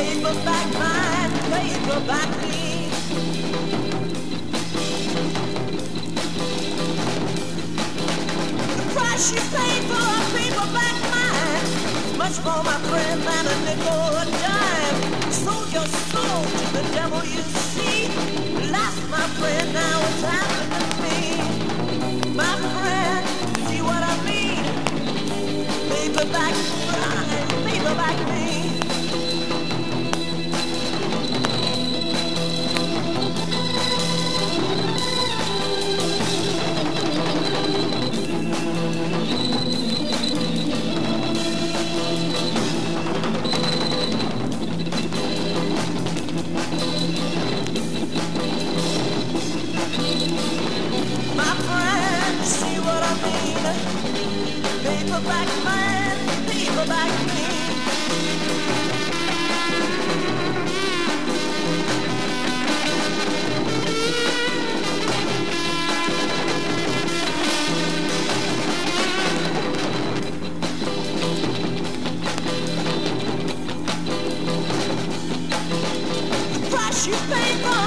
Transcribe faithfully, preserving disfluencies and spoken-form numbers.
paperback mind, paperback me. The price you pay for a paperback mind is much more, my friend, than a nickel or a dime. Sold your soul to the devil, you see. Last, my friend, now it's happened to me. My friend, see what I mean? Paperback mind, paperback me. Paperback man, paperback me. The price you pay for